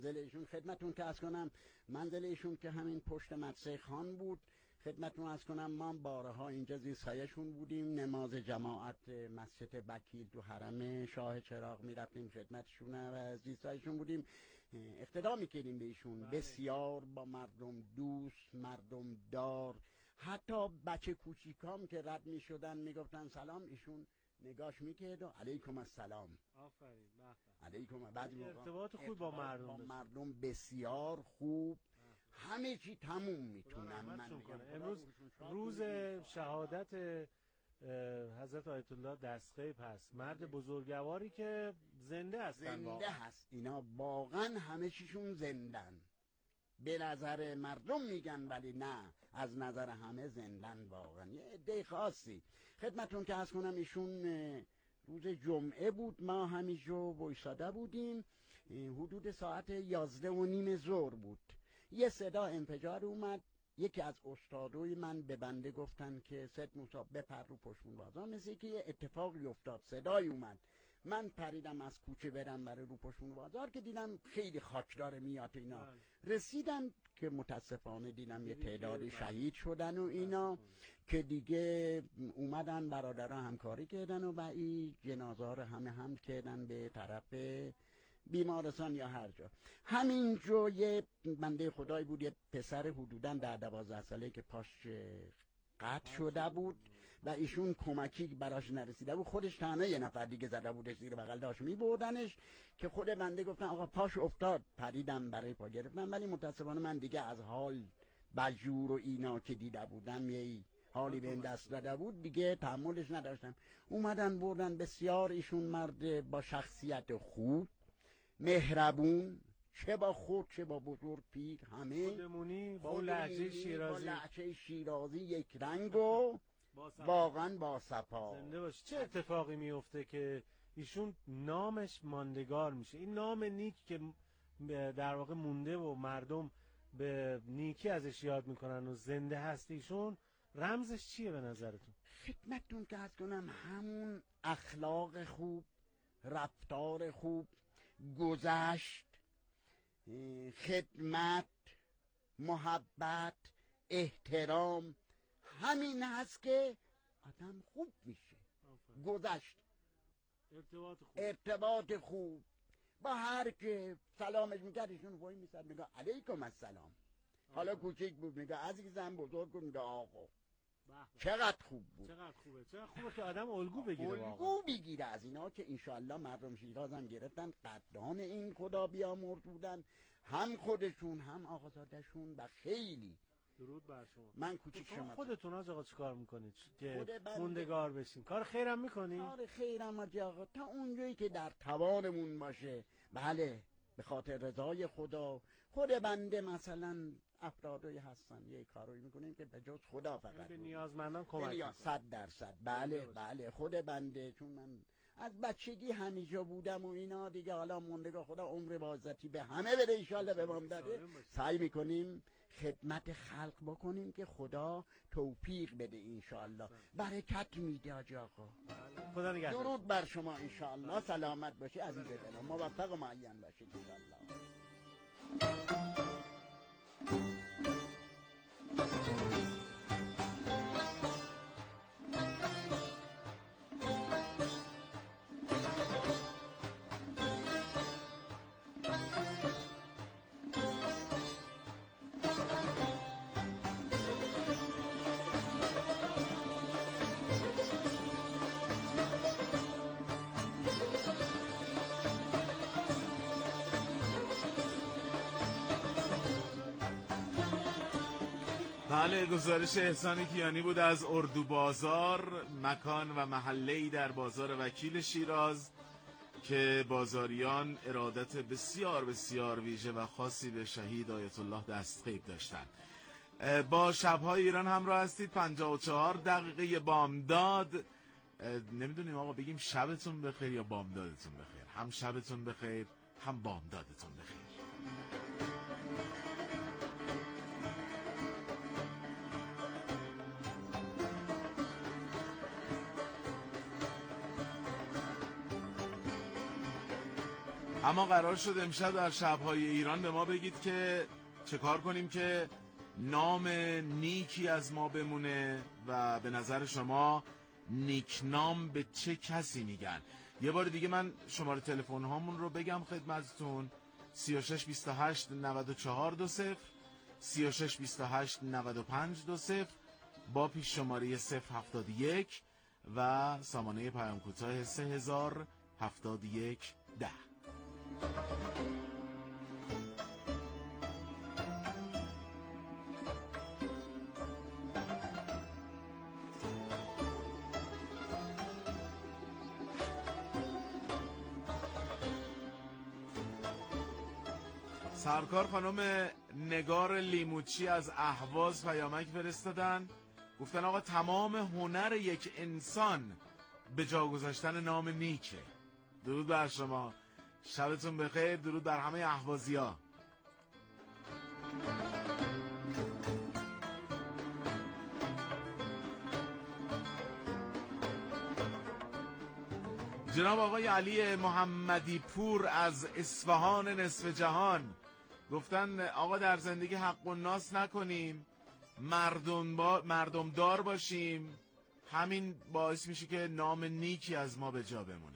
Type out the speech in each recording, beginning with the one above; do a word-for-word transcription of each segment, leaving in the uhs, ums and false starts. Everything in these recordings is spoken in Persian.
منزل ایشون خدمتون که از کنم، منزل ایشون که همین پشت مدرسه خان بود. خدمتون از کنم ما بارها اینجا زیرسایه‌شون بودیم، نماز جماعت مسجد وکیل تو حرم شاه چراغ میرفتیم خدمتشون و زیرسایه‌شون بودیم، اقتدا میکردیم به ایشون. بسیار با مردم دوست، مردم دار، حتی بچه کوچیکام که رد میشدن میگفتن سلام، ایشون نگاش میکرد و علیکم السلام. آفرین. علیکم. بعضی ارتباط خوب با مردم با مردم بسیار خوب. همه چی تموم میتونم من بگم. امروز روز شهادت حضرت آیت الله دستغیب هست، مرد بزرگواری که زنده هستن. زنده هست اینا، واقعا همه چیشون زندن. به نظر مردم میگن ولی نه، از نظر همه زندن واقعا. یه عده خاصی خدمتون که از کنم، ایشون روز جمعه بود، ما همینجا وایساده بودیم، حدود ساعت یازده و نیم ظهر بود. یه صدا انفجار اومد. یکی از استادوی من به بنده گفتن که سید موسی بپر رو پشمون بازار، مثل که یه اتفاقی افتاد، صدای اومد. من پریدم از کوچه برم برای رو پشمون بازار که دیدم خیلی خاکدار میاد اینا. رسیدم که متاسفانه دیدم یه تعدادی شهید شدن و اینا، که دیگه اومدن برادرها همکاری کردن و این جنازه رو همه هم کردن به طرف بیمارستان یا هر جا. همینجا یه بنده خدایی بود، یه پسر حدوداً در دوازده ساله که پاش قطع شده بود و ایشون کمکی براش نرسیده بود، خودش تنها یه نفر دیگه زده بودش زیر بغل، داشت میبردنش که خود بنده گفتن آقا پاش افتاد، پریدم برای پا گرفتم، ولی متاسفانه من دیگه از حال بجور و اینا که دیده بودم یه حالی به این دست داده بود دیگه تحملش نداشتم. اومدن بردن. بسیار ایشون مرد با شخصیت خوب، مهربون، چه با خود چه با بزرگ پیر، همه خودمونی، با اون لهجه شیرازی، با لهجه شیرازی یک رنگ و واقعا با صفا. زنده باشه. چه اتفاقی میفته که ایشون نامش ماندگار میشه؟ این نام نیک که در واقع مونده و مردم به نیکی ازش یاد میکنن و زنده هست، ایشون رمزش چیه به نظرتون؟ خدمتتون که از کنم همون اخلاق خوب، رفتار خوب، گذشت، خدمت، محبت، احترام، همین هست که آدم خوب میشه. گذشت، ارتباط خوب، ارتباط خوب با هر که سلامش میکرد ایشون وای میسد میگه علیکم السلام. حالا کوچیک بود میگه عزیزم، بزرگ بود میگه آقا. چقدر خوب بود، چقدر خوبه، چقدر خوبه که آدم الگو بگیره، الگو بگیره از اینا که انشالله مردم شیراز هم گرفتن، قدردان این خدا بیامرز بودن، هم خودشون هم آقازادشون و خیلی. درود بر شما. من کوچیک شما خودتون از آقا چیکار میکنید که موندگار بشین؟ کار خیرم میکنید؟ کار خیرم آقا تا اونجایی که در توانمون باشه. بله، به خاطر رضای خدا. خود بنده مثلا افرادی هستن یه کاری میکنیم که به جز خدا فقط به نیازمندان کمک میکنیم. صد درصد. بله بله، خود بنده چون من از بچگی همینجا بودم و اینا دیگه، حالا موندگار خدا عمر بازتی به همه بده انشالله به ما داده، سعی میکنیم خدمت خلق بکنیم که خدا توفیق بده انشالله، برکت میده آج آقا. خدا نگهدار. درود بر شما انشالله، سلامت باشی عزیز دلم، موفق و معین باشی انشالله. بله، گزارش احسان کیانی بود از اردو بازار، مکان و محله‌ای در بازار وکیل شیراز که بازاریان ارادت بسیار بسیار ویژه و خاصی به شهید آیت الله دستغیب داشتند. با شب‌های ایران همراه هستید. پنجاه و چهار دقیقه بامداد. نمیدونیم آقا بگیم شبتون بخیر یا بامدادتون بخیر؟ هم شبتون بخیر هم بامدادتون بخیر. اما قرار شد امشب در شب‌های ایران به ما بگید که چه کار کنیم که نام نیکی از ما بمونه و به نظر شما نیکنام به چه کسی میگن. یه بار دیگه من شماره تلفن هامون رو بگم خدمتتون: سی و شش بیست و هشت نود و چهار دو صفر، سی و شش بیست و هشت نود و پنج دو صفر با پیش شماره صفر هفتاد و یک و سامانه پیام کوتاه سه هزار هفتاد و یک ده. سرکار خانم نگار لیموچی از اهواز پیامک فرستادن، گفتن آقا تمام هنر یک انسان به جا گذاشتن نام نیکه. درود بر شما، شبتون بخیر. درود بر همه اهوازی‌ها. جناب آقای علی محمدی پور از اصفهان نصف جهان گفتن آقا در زندگی حق و ناس نکنیم، مردم, با مردم دار باشیم، همین باعث میشه که نام نیکی از ما به جا بمونه.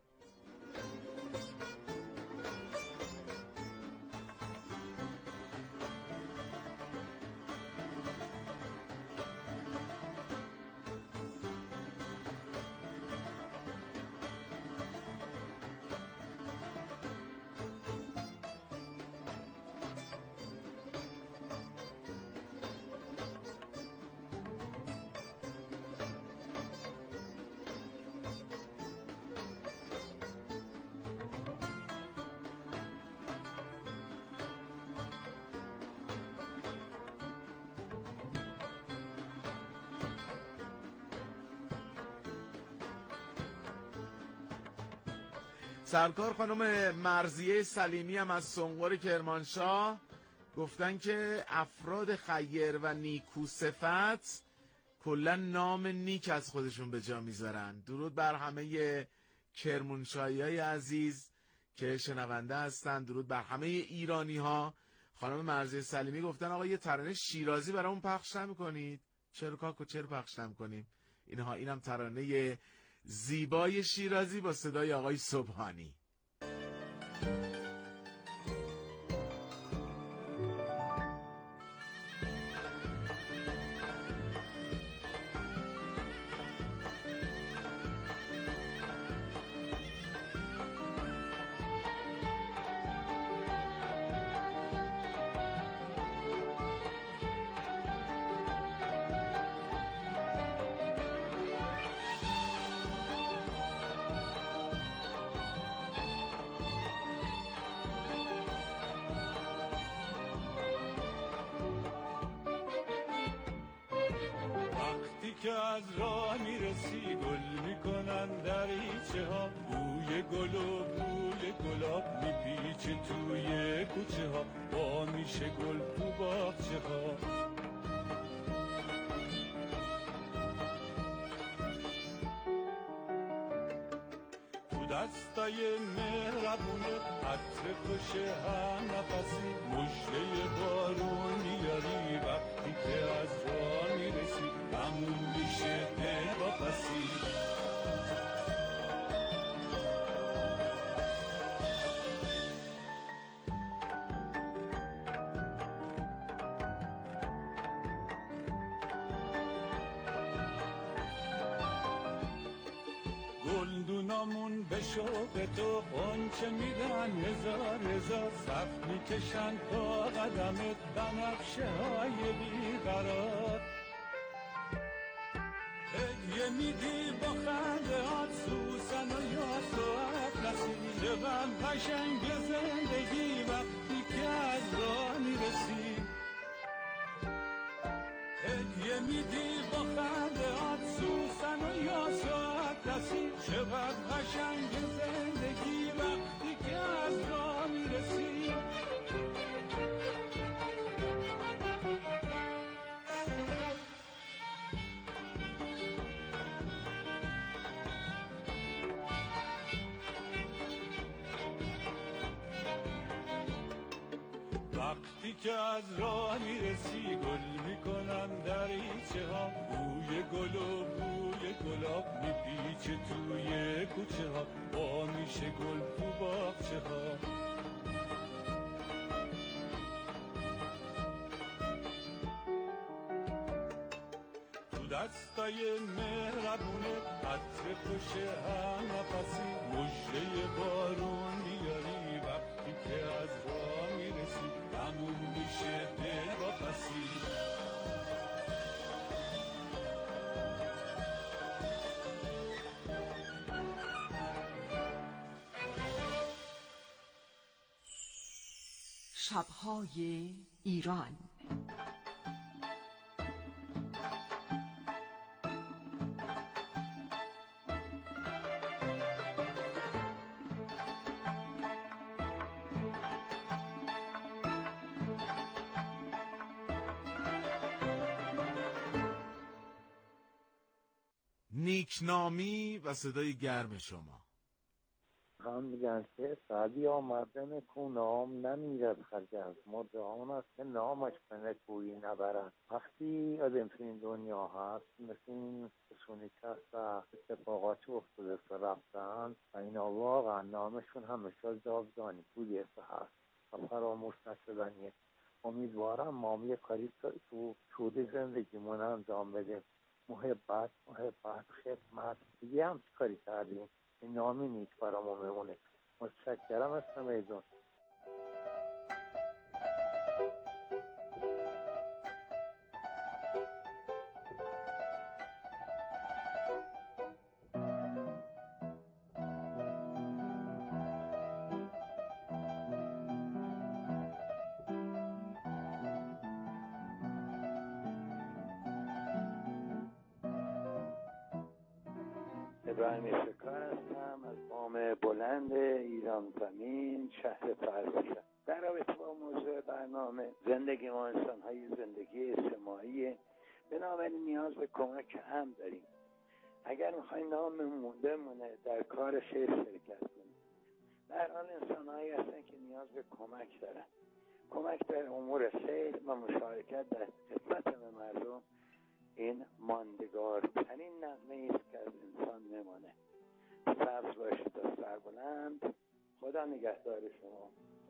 سرکار خانم مرضیه سلیمی هم از سنقر کرمانشاه گفتن که افراد خیر و نیکو صفت کلا نام نیک از خودشون به جا میذارن. درود بر همه کرمانشاهی های عزیز که شنونده هستن، درود بر همه ایرانی ها. خانم مرضیه سلیمی گفتن آقا یه ترانه شیرازی برامون پخش نمی‌کنید؟ چرا کاکو چرا پخش نمی‌کنیم؟ اینها اینم ترانه زیبای شیرازی با صدای آقای صبحانی. که از راه میرسی گل میکنن دریچه ها، بوی گل و بوی گلاب میپیچه توی کوچه ها، با میشه گل تو باغچه ها. تو دستای مهربونه عطر خوش هم نفسی، مژده بارون میاری وقتی که از راه میرسی، همون میشه واپسی. گلدونامون به شوق تو قنچه میدن هزار هزار، صف میکشن تا قدمت بنفشه های بیقرار. هدیه میدی با خنده هات سوسن و یاس و اطلسی، چقدر قشنگ زندگی وقتی که از راه میرسی. هدیه میدی با خنده هات سوسن و یاس و اطلسی، چقدر قشنگ زندگی وقتی که از راه میرسی. وقتی که از راه میرسی گل میکنن دریچه ها، بوی گل و بوی گلاب میپیچه توی کوچه ها، با میشه گل تو باغچه ها. تو دستای مهربونه عطر خوش هم نفسی، مژده بارون میاری وقتی که از راه میرسی، تموم میشه دل با پسی. شب‌های ایران. نیکنامی و صدای گرم شما. هم میگن که سعدی آمدن کو نام نمیرد خرج از مرد آن است که نامش به نکویی نبرد. وقتی آدم تو این دنیا هست مثل این کسونی که هست و اتفاقاتی افتاده که رفتن و اینا واقعا نامشون همیشه جاودانی بوده هست و فراموش نشدنیه. امیدوارم ما یه کاری تو طول زندگیمون انجام بده، محبت محبت خدمت دیگه هم کاری کردیم این نامی نیست برامون بمونه. متشکرم اسلامی جون. ابراهیم شکار هستم از بام بلند ایران زمین شهر پرسیا. در رابطه با موضوع برنامه زندگی ما انسان های زندگی اجتماعی، بنابراین نیاز به کمک هم داریم. اگر میخوایم ناممون بمونه در کار خیر شرکت کنیم. در حال انسان هایی هستن که نیاز به کمک دارن، کمک در امور خیر و مشارکت در خدمت به مردم. این ماندگارترین نغمه است که از انسان نمانه. سبز باشید تا سربلند. خدا نگهدار شما.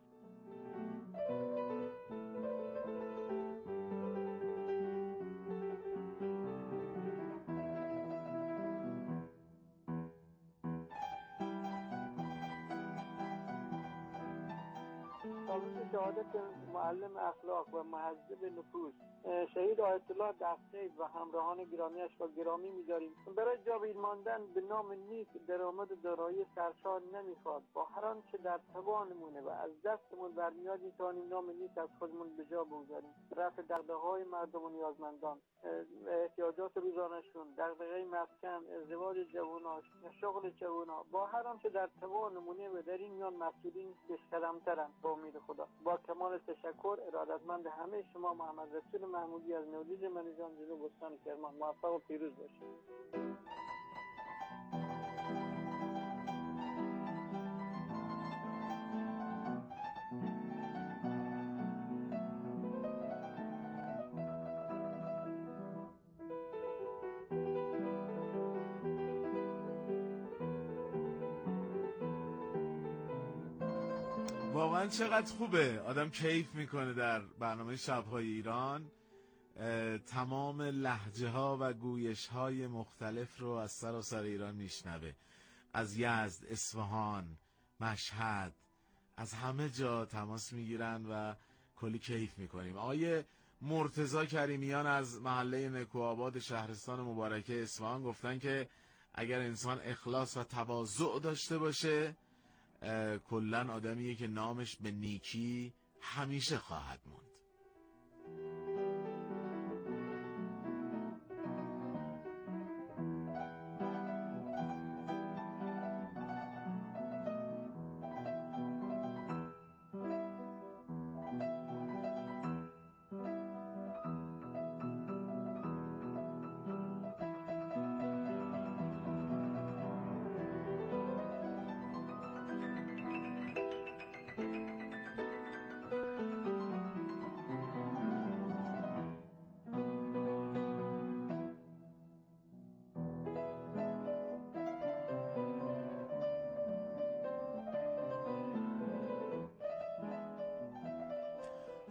تابوت شهادت معلم اخلاق و مهذب نفوس شهید آیت الله دست‌قید و همراهان گرامیش را گرامی می‌داریم. برای جاوید ماندن به نام نیک درآمد و دارایی سرشار نمی‌خواد. با هر آنچه در توانمونه و از دستمون برمیاد می‌توانیم نام نیک از خودمون به جا بگذاریم. رفع دغدغه‌های مردم و نیازمندان، احتیاجات روزانه‌شون، دغدغه مسکن، ازدواج جوان‌ها، شغل جوان‌ها، با هر آنچه در توانمونه و در این میان مسئولین پیش‌قدم‌ترن. با امید خدا با کمال تشکر ارادتمند همه شما محمد رسول محمودی از نوروز منیژان جنوب استان کرمان. موفق و پیروز باشید. واقعا چقدر خوبه، آدم کیف میکنه در برنامه شب‌های ایران. تمام لهجه ها و گویش های مختلف رو از سراسر ایران میشنوه، از یزد، اصفهان، مشهد، از همه جا تماس میگیرن و کلی کیف میکنیم. آقای مرتضی کریمیان از محله نکوآباد شهرستان مبارکه اصفهان گفتن که اگر انسان اخلاص و تواضع داشته باشه کلن آدمیه که نامش به نیکی همیشه خواهد موند.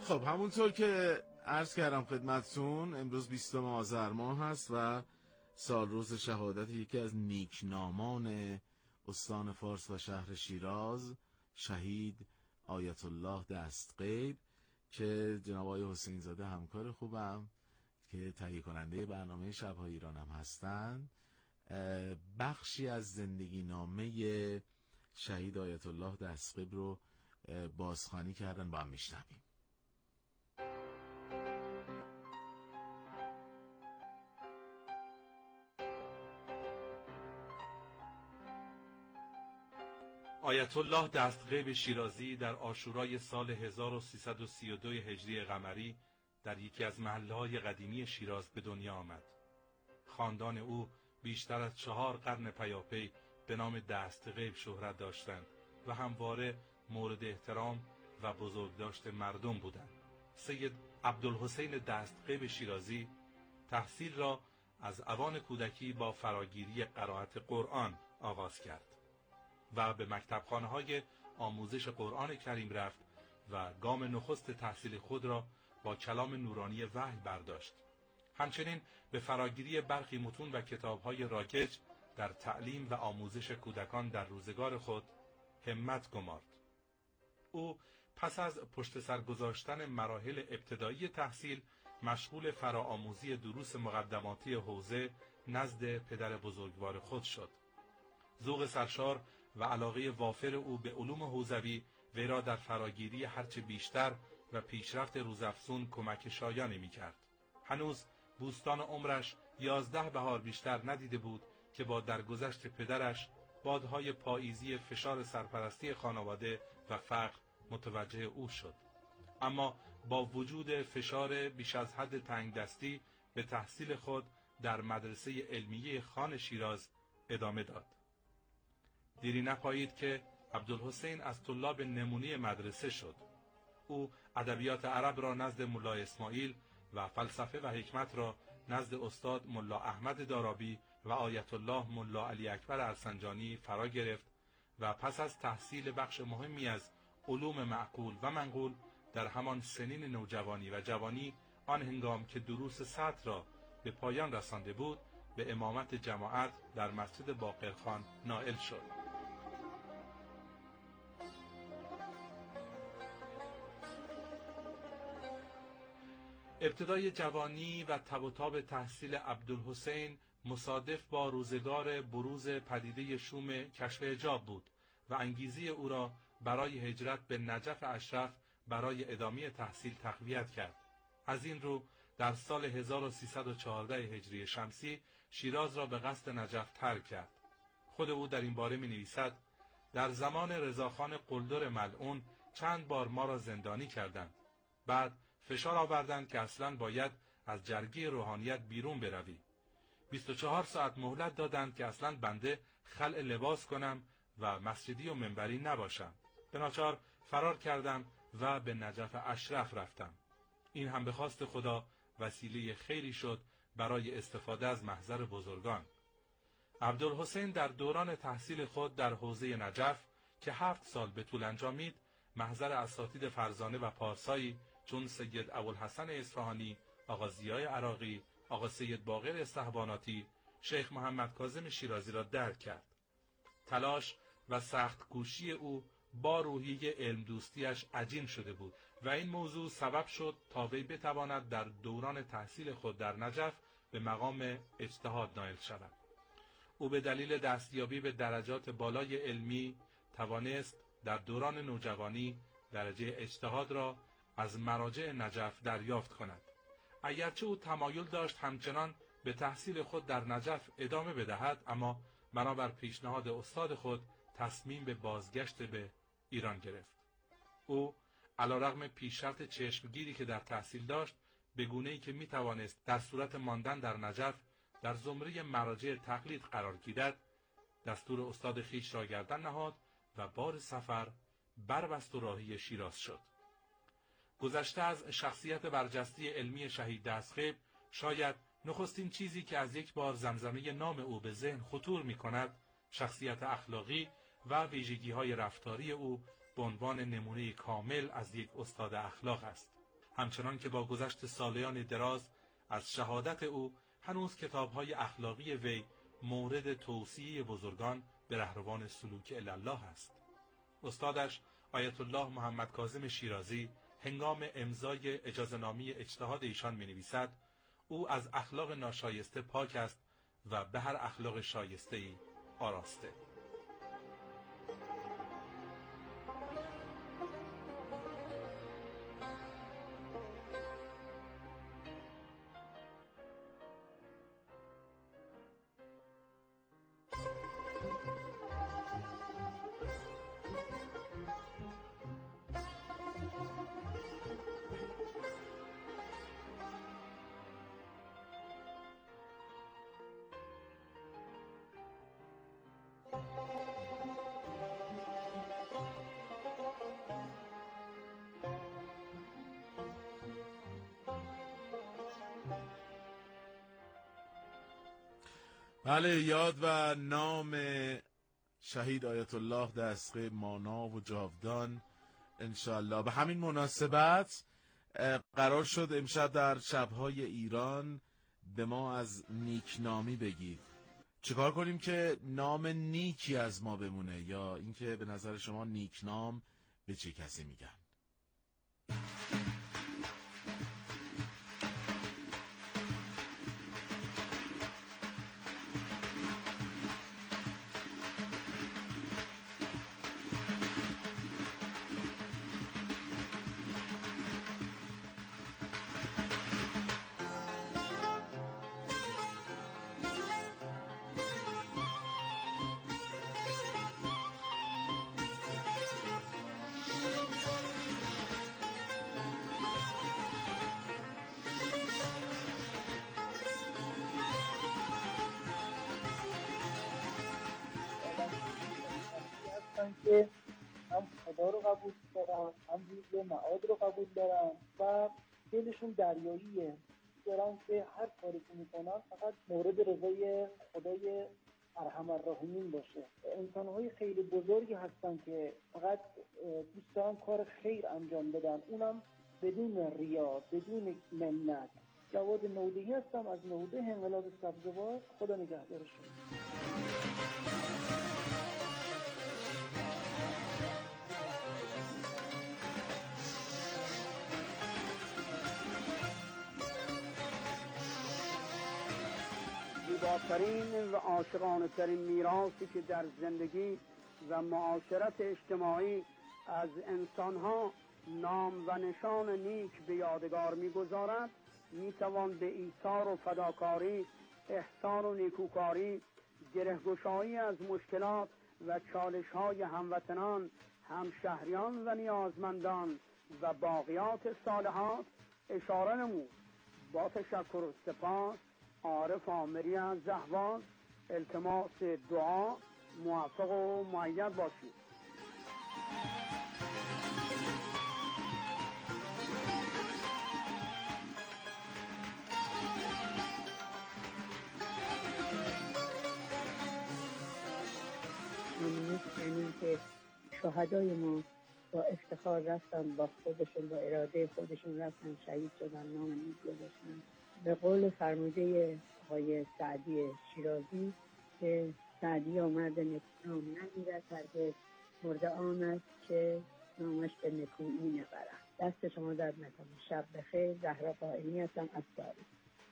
خب همونطور که عرض کردم خدمتتون، امروز بیستم آذر ماه هست و سال روز شهادت یکی از نیکنامان استان فارس و شهر شیراز، شهید آیت الله دستغیب، که جناب آقای حسین زاده همکار خوبم که تهیه کننده برنامه شب‌های ایران هم هستند، بخشی از زندگی نامه شهید آیت الله دستغیب رو بازخوانی کردن، با هم میشنویم. آیت الله دستغیب شیرازی در عاشورای سال هزار و سیصد و سی و دو هجری قمری در یکی از محله‌های قدیمی شیراز به دنیا آمد. خاندان او بیشتر از چهار قرن پیاپی به نام دستغیب شهرت داشتند و همواره مورد احترام و بزرگداشت مردم بودند. سید عبدالحسین دستغیب شیرازی تحصیل را از اوان کودکی با فراگیری قرائت قرآن آغاز کرد و به مکتبخانه‌های آموزش قرآن کریم رفت و گام نخست تحصیل خود را با کلام نورانی وحی برداشت. همچنین به فراگیری برخی متون و کتاب‌های رایج در تعلیم و آموزش کودکان در روزگار خود همت گمارد. او پس از پشت سر گذاشتن مراحل ابتدایی تحصیل مشغول فراآموزی دروس مقدماتی حوزه نزد پدر بزرگوار خود شد. ذوق سرشار و علاقه وافر او به علوم حوزوی وی را در فراگیری هرچه بیشتر و پیشرفت روزافزون کمک شایانی می‌کرد. هنوز بوستان عمرش یازده بهار بیشتر ندیده بود که با درگذشت پدرش بادهای پاییزی فشار سرپرستی خانواده و فقر متوجه او شد. اما با وجود فشار بیش از حد تنگدستی به تحصیل خود در مدرسه علمیه خان شیراز ادامه داد. دیری نپایید که عبدالحسین از طلاب نمونی مدرسه شد. او ادبیات عرب را نزد ملا اسماعیل و فلسفه و حکمت را نزد استاد ملا احمد دارابی و آیت الله ملا علی اکبر ارسنجانی فرا گرفت و پس از تحصیل بخش مهمی از علوم معقول و منقول در همان سنین نوجوانی و جوانی، آن هنگام که دروس سطر را به پایان رسانده بود، به امامت جماعت در مسجد باقرخان نائل شد. ابتدای جوانی و تب و تاب تحصیل عبدالحسین مصادف با روزگار بروز پدیده شوم کشف حجاب بود و انگیزه او را برای هجرت به نجف اشرف برای ادامه تحصیل تقویت کرد. از این رو در سال هزار و سیصد و چهارده هجری شمسی شیراز را به قصد نجف ترک کرد. خود او در این باره می نویسد: در زمان رضاخان قلدر ملعون چند بار ما را زندانی کردند. بعد فشار آوردند که اصلاً باید از جرگه روحانیت بیرون بروی. بیست و چهار ساعت مهلت دادند که اصلاً بنده خلع لباس کنم و مسجدی و منبری نباشم. به ناچار فرار کردم و به نجف اشرف رفتم. این هم به خواست خدا وسیله خیری شد برای استفاده از محضر بزرگان. عبدالحسین در دوران تحصیل خود در حوزه نجف که هفت سال به طول انجامید، محضر اساتید فرزانه و پارسایی چون سید ابوالحسن اصفهانی، آقا ضیای عراقی، آقا سید باقر استحباناتی، شیخ محمد کاظم شیرازی را درک کرد. تلاش و سخت کوشی او با روحیه علم دوستیش عجین شده بود و این موضوع سبب شد تا وی بتواند در دوران تحصیل خود در نجف به مقام اجتهاد نائل شود. او به دلیل دستیابی به درجات بالای علمی توانست در دوران نوجوانی درجه اجتهاد را از مراجع نجف دریافت کند. اگرچه او تمایل داشت همچنان به تحصیل خود در نجف ادامه بدهد، اما بنابر پیشنهاد استاد خود تصمیم به بازگشت به ایران گرفت. او علیرغم پیشرفت چشمگیری که در تحصیل داشت، به گونه‌ای که می توانست در صورت ماندن در نجف در زمره مراجع تقلید قرار گیرد، دستور استاد خویش را گردن نهاد و بار سفر بربست و راهی شیراز شد. گذشته از شخصیت برجسته علمی شهید دستغیب، شاید نخستین چیزی که از یک بار زمزمه نام او به ذهن خطور می کند، شخصیت اخلاقی و ویژگی‌های رفتاری او به عنوان نمونه کامل از یک استاد اخلاق است. همچنان که با گذشت سالیان دراز از شهادت او هنوز کتاب‌های اخلاقی وی مورد توصیه بزرگان به رهروان سلوک الی الله است. استادش آیت الله محمد کاظم شیرازی هنگام امضای اجازه‌نامه اجتهاد ایشان می‌نویسد او از اخلاق ناشایسته پاک است و به هر اخلاق شایسته‌ای آراسته. بله، یاد و نام شهید آیت الله دستگاه مانا و جاودان انشالله. به همین مناسبت قرار شد امشب در شبهای ایران به ما از نیکنامی بگید. چیکار کنیم که نام نیکی از ما بمونه، یا اینکه به نظر شما نیکنام به چه کسی میگن؟ که هم خدا رو قبول دارن، هم روز معاد رو قبول دارن و دلشون دریاییه، دارن که هر کاری که میکنن فقط مورد رضای خدای ارحم الراحمین باشه. انسان‌های خیلی بزرگی هستن که فقط دوست دارن کار خیر انجام بدن، اونم بدون ریا، بدون منت. جواد نودهی هستم از نوده انقلاب سبزوار. خدا نگهدارشون. زیباترین و عاشقانه ترین میراثی که در زندگی و معاشرت اجتماعی از انسانها نام و نشان نیک به یادگار می‌گذارد، میتوان به ایثار و فداکاری، احسان و نیکوکاری، گره‌گشایی از مشکلات و چالش‌های هموطنان، همشهریان و نیازمندان و باقیات صالحات اشاره نمود. با تشکر و سپاس، عارف آمری از زهواز. التماس دعا، موفق و مؤید باشید. یعنی که شهدای ما با افتخار رفتن، با خودشون، با اراده خودشون رفتن، شهید شدن، نام نیک گذاشتن. به قول فرموده آقای سعدی شیرازی که سعدی آمرد نکونام نمیرد، هرگز مرده آن است که نامش به نکویی نبرد. دست شما درد نکنه. شب بخیر. زهرا قائمی هستم از ساری.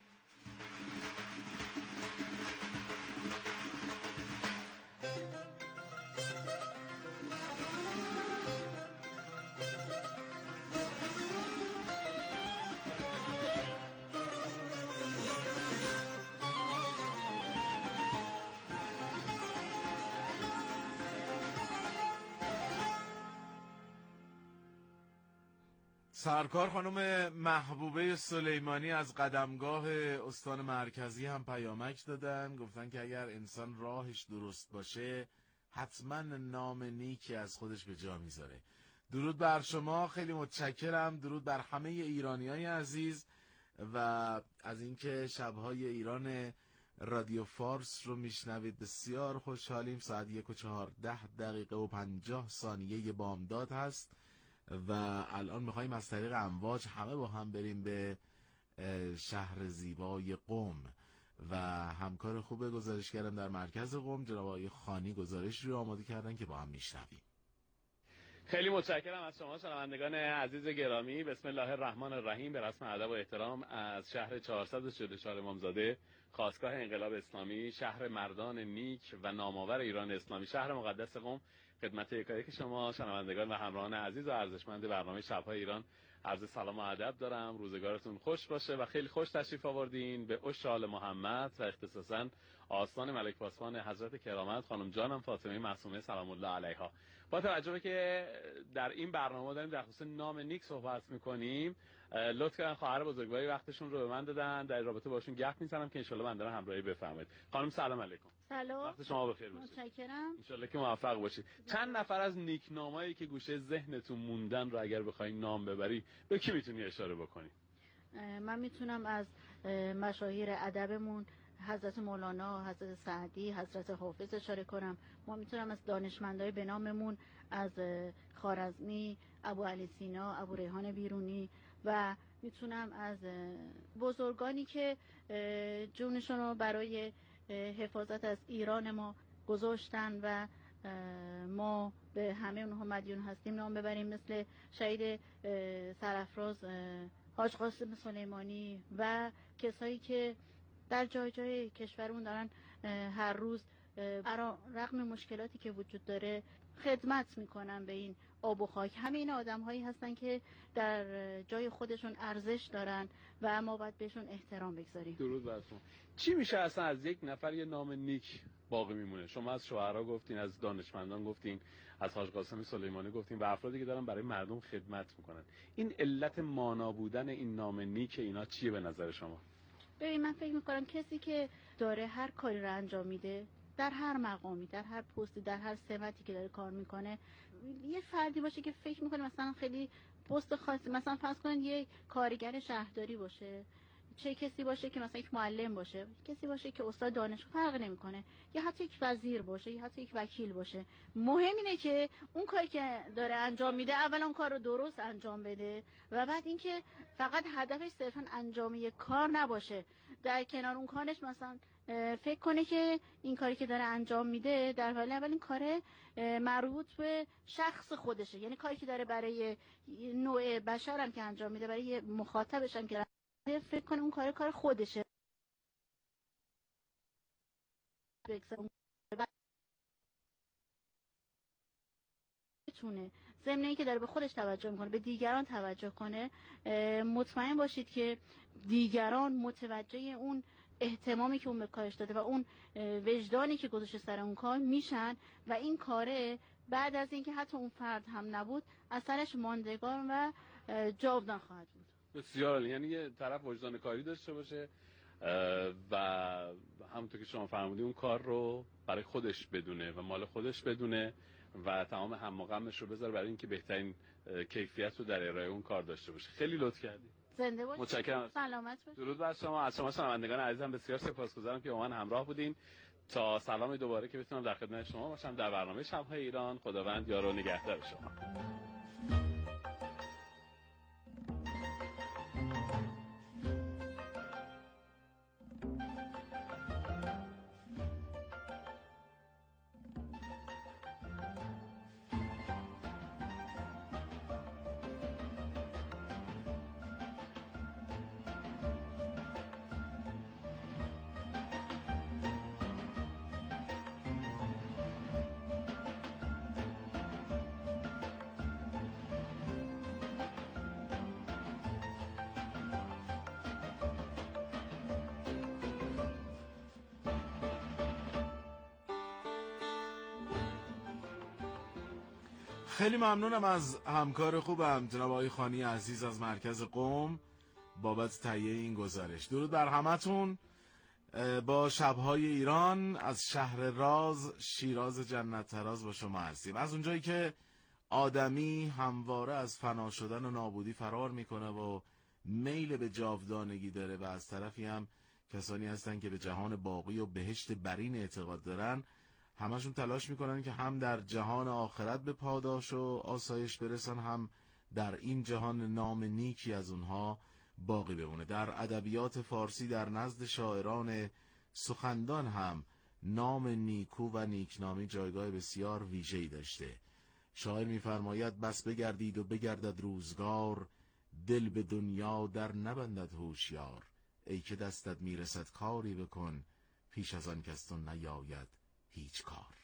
سرکار خانم محبوبه سلیمانی از قدمگاه استان مرکزی هم پیامک دادن، گفتن که اگر انسان راهش درست باشه حتما نام نیکی از خودش به جا میذاره. درود بر شما، خیلی متشکرم. درود بر همه ایرانیای عزیز و از اینکه شبهای ایران رادیو فارس رو میشنوید بسیار خوشحالیم. ساعت یک و چهارده دقیقه و پنجاه ثانیه بامداد هست و الان میخواییم از طریق امواج همه با هم بریم به شهر زیبای قم و همکار خوب گزارشگرم در مرکز قم جناب آقای خانی گزارش رو آماده کردن که با هم میشنویم. خیلی متشکرم از شما شنوندگان عزیز گرامی. بسم الله الرحمن الرحیم. به رسم ادب و احترام از شهر چهارصد و چهل و چهار امامزاده، خاستگاه انقلاب اسلامی، شهر مردان نیک و نامآور ایران اسلامی، شهر مقدس قم، خدمت یکایک شما شنوندگان و همراهان عزیز و ارزشمند برنامه شب‌های ایران عرض سلام و ادب دارم. روزگارتون خوش باشه و خیلی خوش تشریف آوردین به عشق آل محمد و اختصاصاً آستان ملک پاسبان حضرت کرامت خانم جانم فاطمه معصومه سلام الله علیها. با توجه به که در این برنامه داریم در خصوص نام نیک صحبت می‌کنیم، لطف کردن خواهر بزرگواری وقتشون رو به من دادن، در رابطه باشون گپ می‌زنم که ان شاءالله بنده همراهی بفرمایید. خانم سلام علیکم. سلام. وقت شما بخیر باشه. متشکرم. ان شاءالله که موفق باشید. چند نفر از نیکنامایی که گوشه ذهنتون موندن رو اگر بخواید نام ببری، به کی میتونی اشاره بکنی؟ من میتونم از مشاهیر ادبمون حضرت مولانا، حضرت سعدی، حضرت حافظ اشاره کنم. ما میتونم از دانشمندای به ناممون از خوارزمی، ابو علی سینا، ابو ریحان بیرونی و میتونم از بزرگانی که جونشون رو برای حفاظت از ایران ما گذاشتن و ما به همه اونها مدیون هستیم نام ببریم، مثل شهید سرافراز حاج قاسم سلیمانی و کسایی که در جای جای کشورمون دارن هر روز رغم مشکلاتی که وجود داره خدمت میکنن به این آب و خاک. همه این آدم هایی هستن که در جای خودشون ارزش دارن و ما باید بهشون احترام بگذاریم. درود بر شما. چی میشه اصلا از یک نفر یه نام نیک باقی میمونه؟ شما از شاعرها گفتین، از دانشمندان گفتین، از حاج قاسم سلیمانی گفتین و افرادی که دارن برای مردم خدمت میکنن. این علت مانا بودن این نام نیک اینا چیه به نظر شما؟ ببین من فکر میکنم کسی که داره هر کاری رو انجام میده، در هر مقامی، در هر پستی، در هر سمتی که داره کار میکنه، یه فردی باشه که فکر میکنه مثلا خیلی پست خاصی، مثلا فرض کنید یه کارگر شهرداری باشه، چه کسی باشه که مثلا یک معلم باشه، کسی باشه که استاد دانشگاه، فرق نمیکنه، یا حتی یک وزیر باشه، یا حتی یک وکیل باشه. مهم اینه که اون کاری که داره انجام میده اولا اون کار رو درست انجام بده و بعد اینکه فقط هدفش صرفا انجام یک کار نباشه، در کنار اون کارش مثلا فکر کنه که این کاری که داره انجام میده در حال اول این کار مربوط به شخص خودشه، یعنی کاری که داره برای نوع بشر هم که انجام میده، برای مخاطبش هم که فکر کنه اون کار کار خودشه. بتونه ضمن اینکه داره به خودش توجه میکنه به دیگران توجه کنه، مطمئن باشید که دیگران متوجه اون اهتمامی که اون به کارش داده و اون وجدانی که گذاشته سر اون کار میشن و این کاره بعد از اینکه حتی اون فرد هم نبود اثرش ماندگار و جاودان خواهد بود. بسیار، یعنی یه طرف وجدان کاری داشته باشه و همونطور که شما فرمودید اون کار رو برای خودش بدونه و مال خودش بدونه و تمام هم و غمش رو بذاره برای اینکه بهترین کیفیت رو در ارائه اون کار داشته باشه. خیلی لطف کردید. زنده باشید. متشکرم. سلامت باشید. درود بر شما. از شما شنوندگان عزیزم بسیار سپاسگزارم که با من همراه بودین. تا سلام دوباره که بتونم در خدمت شما باشم در برنامه شب‌های ایران. خداوند یار و نگهدار شما. خیلی ممنونم از همکار خوبم جناب آقای خانی عزیز از مرکز قم بابت تهیه این گزارش. درود بر همتون. با شب‌های ایران از شهر راز شیراز جنت تراز با شما هستیم. از اونجایی که آدمی همواره از فنا شدن و نابودی فرار میکنه و میل به جاودانگی داره و از طرفی هم کسانی هستن که به جهان باقی و بهشت برین اعتقاد دارن، همشون تلاش میکنن که هم در جهان آخرت به پاداش و آسایش برسن، هم در این جهان نام نیکی از اونها باقی بمونه. در ادبیات فارسی در نزد شاعران سخندان هم نام نیکو و نیکنامی جایگاه بسیار ویژه‌ای داشته. شاعر می‌فرماید بس بگردید و بگردد روزگار، دل به دنیا در نبندد هوشیار. ای که دستت میرسد کاری بکن، پیش از آن کس تو نیاید هیچ کار.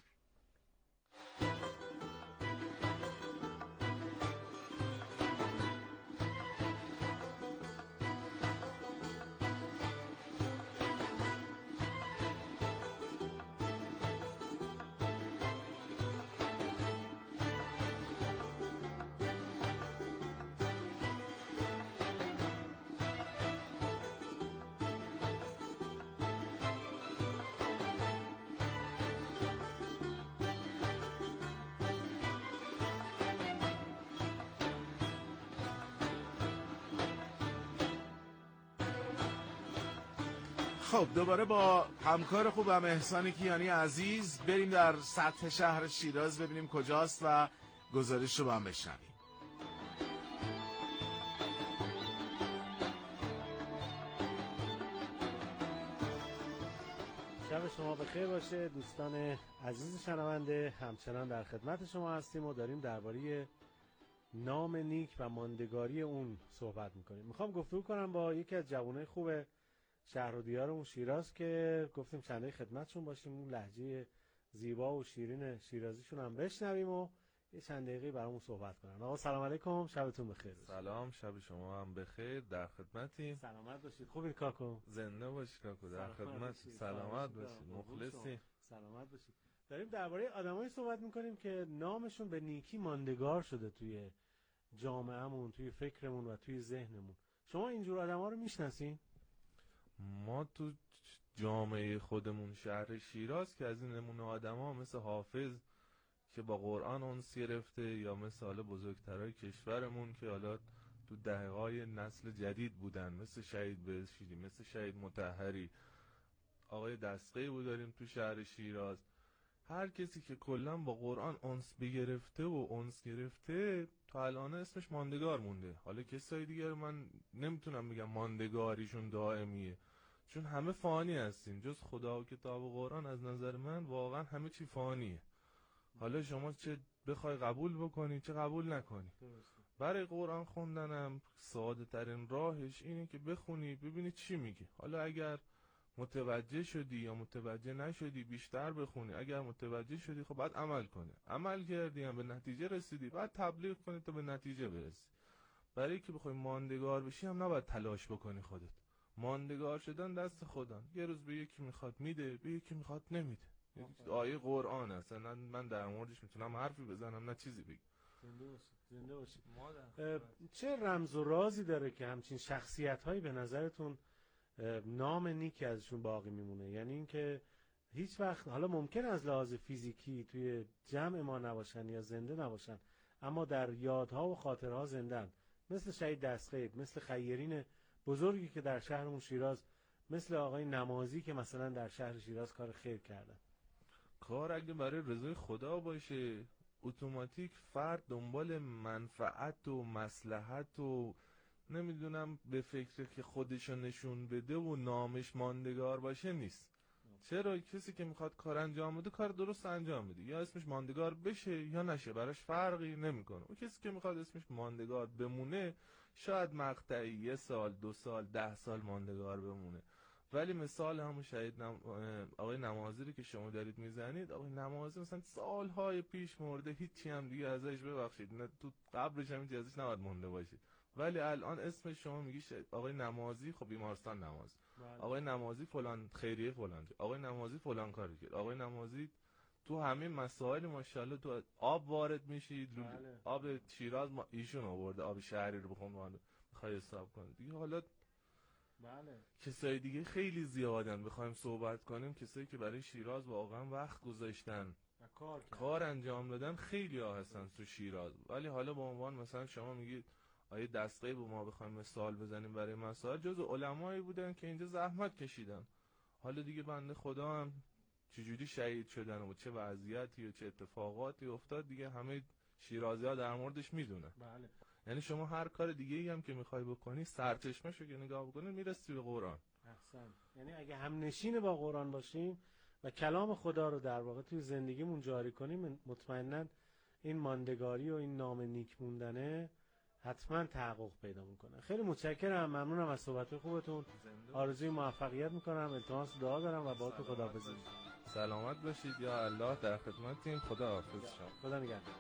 خب دوباره با همکار خوبم احسان کیانی عزیز بریم در سطح شهر شیراز ببینیم کجاست و گزارش رو با هم بشنویم. شب شما بخیر باشه دوستان عزیز شنونده. همچنان در خدمت شما هستیم و داریم درباره نام نیک و ماندگاری اون صحبت میکنیم. میخوام گفتگو کنم با یکی از جوانای خوب شهر و دیارمون شیراز که گفتیم چندی خدمتشون باشیم، اون لهجه زیبا و شیرین شیرازیشون هم بشنویم و یه چند دقیقه برامون صحبت کنن. آقا سلام علیکم، شبتون بخیر. سلام، شب شما هم بخیر، در خدمتیم. سلامت باشید. خوبید کاکو؟ زنده باشید کاکو، در خدمت. سلامت باشید، مخلصی. سلامت باشید. داریم درباره آدمایی صحبت میکنیم که نامشون به نیکی ماندگار شده توی جامعهمون، توی فکرمون و توی ذهنمون. شما اینجور آدما رو میشناسین؟ ما تو جامعه خودمون شهر شیراز که از این نمونه آدما مثل حافظ که با قرآن انس گرفته، یا مثل حالا بزرگترهای کشورمون که حالا تو دهه‌های نسل جدید بودن، مثل شهید بهشتی، مثل شهید مطهری، آقای دستقی بود داریم تو شهر شیراز. هر کسی که کلا با قرآن انس بگرفته و انس گرفته تا الان اسمش ماندگار مونده. حالا کسای دیگر من نمیتونم بگم ماندگاریشون دائمیه، چون همه فانی هستیم جز خدا و کتاب و قرآن. از نظر من واقعا همه چی فانیه. حالا شما چه بخوای قبول بکنی چه قبول نکنی. برای قرآن خوندنم ساده ترین راهش اینه که بخونی ببینی چی میگه. حالا اگر متوجه شدی یا متوجه نشدی بیشتر بخونی، اگر متوجه شدی خب بعد عمل کنی، عمل کردی هم به نتیجه رسیدی بعد تبلیغ کنی تا به نتیجه برسی. برای که بخوای ماندگار بشی هم نباید تلاش بکنی خودت. ماندگار شدن دست خدا. یه روز به یکی میخواد میده، به یکی میخواد نمیده. آیه قرآن است، نه من در موردش میتونم حرفی بزنم نه چیزی بگم. زنده باشید، زنده باشید. چه رمز و رازی داره که همچین شخصیت‌هایی به نظرتون نام نیکی ازشون باقی میمونه؟ یعنی اینکه هیچ وقت حالا ممکن از لحاظ فیزیکی توی جمع ما نباشن یا زنده نباشن، اما در یادها و خاطرها زندن، مثل شهید دستقی، مثل خیرین بزرگی که در شهرمون شیراز، مثل آقای نمازی که مثلا در شهر شیراز کار خیر کردن. کار اگه برای رضای خدا باشه اتوماتیک فرد دنبال منفعت و مصلحت و نمیدونم به فکر که خودشو نشون بده و نامش ماندگار باشه نیست. چرا؟ کسی که میخواد کار انجام بده کار درست انجام بده، یا اسمش ماندگار بشه یا نشه براش فرقی نمیکنه. و کسی که میخواد اسمش ماندگار بمونه شاید مقطعی یه سال دو سال ده سال ماندگار بمونه. ولی مثال همون شهید نم... آقای نمازی رو که شما دارید میزنید، آقای نمازی مثلا سالهای پیش مرده، هیچی هم دیگه ازش ببخشید نه تو قبرش هم چیزی ازش نباید مونده باشه، ولی الان اسم شما میگی آقای نمازی، خب بیمارستان نماز، آقای نمازی فلان خیریه فلان، آقای نمازی فلان کاری کرد، آقای نمازی تو همین مسائل ماشاءالله تو آب وارد میشید، آب شیراز ما ایشون آورده، آب شهری رو بخوام بخوای حساب کنید دیگه. حالا بله کسای دیگه خیلی زیادن بخوایم صحبت کنیم، کسایی که برای شیراز واقعا وقت گذاشتن کار, کار انجام دادن خیلی ها هستن تو شیراز. ولی حالا به عنوان مثلا شما میگید آیه دستقی با ما بخوایم مثال بزنیم برای مسائل، جز علمایی بودن که اینجا زحمت کشیدن. حالا دیگه بنده خدا هم چجوری شهید شدن و چه وضعیتی و چه اتفاقاتی افتاد دیگه همه شیرازی ها در موردش میدونن. بله. یعنی شما هر کار دیگه ای هم که میخوای بکنی سرچشمه‌شو که نگاه بکنی میرسی به قرآن. احسن. یعنی اگه هم نشین با قرآن باشیم و کلام خدا رو در واقع توی زندگیمون جاری کنیم، مطمئناً این ماندگاری و این نام نیک موندنه حتما تحقق پیدا میکنه. خیلی متشکرم، ممنونم از صحبت خوبتون. آرزوی موفقیت میکنم، التماس دعا دارم و با تو خداحافظی. سلامت باشید، یا الله در خدمتیم. خداحافظ شما. خدا نگهدار.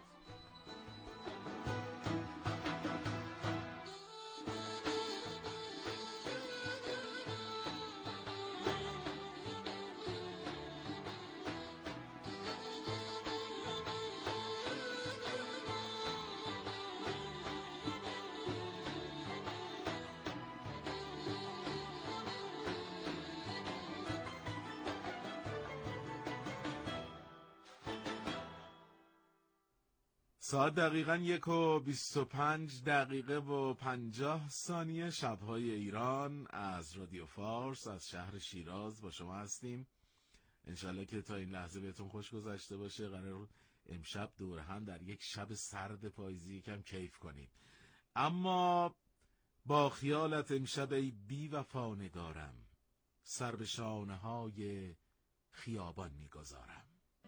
ساعت دقیقاً یک و بیست و پنج دقیقه و پنجاه ثانیه شبهای ایران از رادیو فارس از شهر شیراز با شما هستیم. انشالله که تا این لحظه بهتون خوش گذشته باشه. قرار امشب دور هم در یک شب سرد پاییزی یکم کیف کنیم، اما با خیالت امشب ای بی وفا نگارم، سر به شانه های خیابان میگذارم.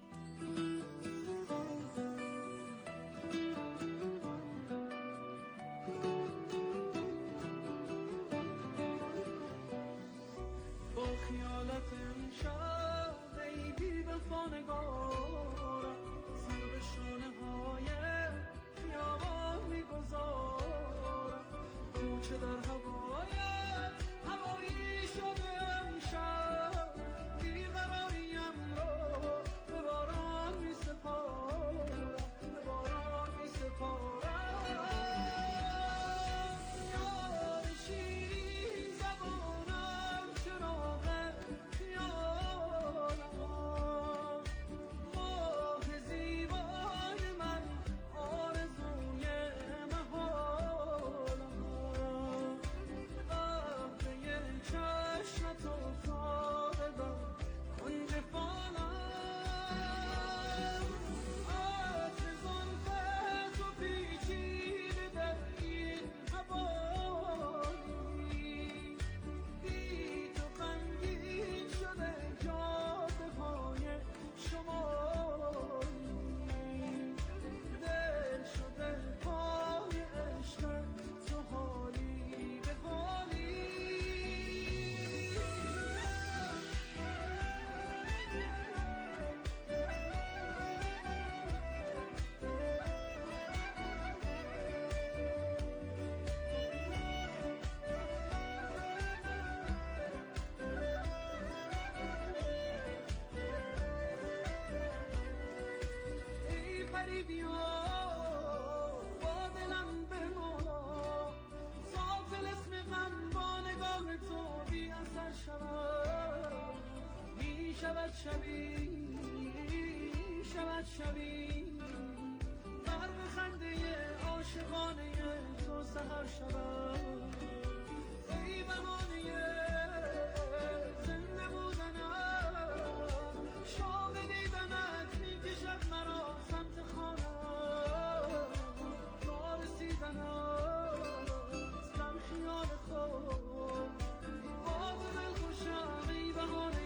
شود شبی شود شبی برق خنده عاشقانه تو سحر شود ای بهانه زنده بودنم شوق دیدنت میکشد مرا سمت خانم تا رسیدنم زم خیال خود باز دل خوشم ای بهانه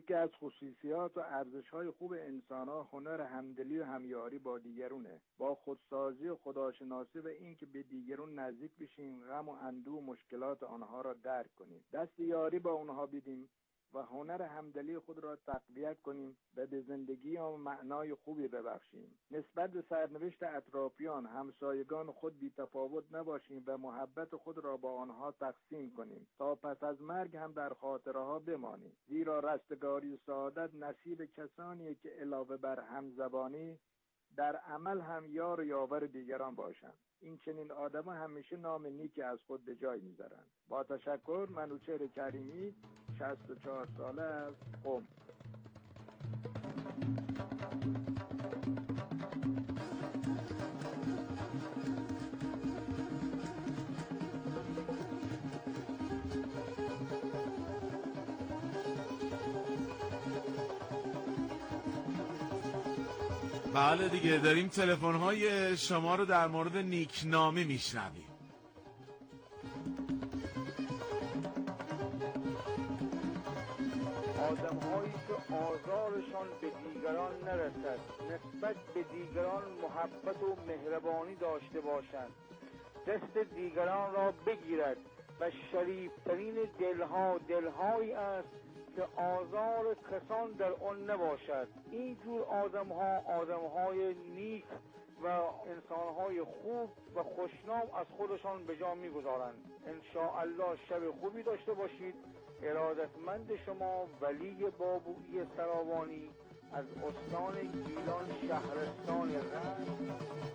یکی از خصوصیات و ارزش‌های خوب انسان‌ها هنر همدلی و همیاری با دیگرونه، با خودسازی و خداشناسی و این که به دیگرون نزدیک بشیم، غم و اندوه و مشکلات آنها را درک کنیم، دست یاری با آنها بدیم و هنر همدلی خود را تقویت کنیم و به زندگی و معنای خوبی ببخشیم. نسبت به سرنوشت اطرافیان، همسایگان خود بی تفاوت نباشیم و محبت خود را با آنها تقسیم کنیم تا پس از مرگ هم در خاطره ها بمانیم. زیرا رستگاری و سعادت نصیب کسانی که علاوه بر همزبانی در عمل هم یار و یاور دیگران باشند. این چنین آدم همیشه نام نیکی از خود به جای میذارن. با تشکر، منوچهر کریمی، شصت و چهار ساله از قم. بله دیگه، داریم تلفن‌های شما رو در مورد نیکنامی میشنویم. آدم‌هایی که آزارشان به دیگران نرسد، نسبت به دیگران محبت و مهربانی داشته باشند، دست دیگران را بگیرد و شریفترین دلها دلهایی است که آزار کسان در آن نباشد. اینجور آدم‌ها آدم‌های نیک و انسان‌های خوب و خوشنام از خودشان به جا می‌گذارند. انشاءالله شب خوبی داشته باشید. ارادتمند شما ولی بابویی سراوانی از استان گیلان، شهرستان رنج.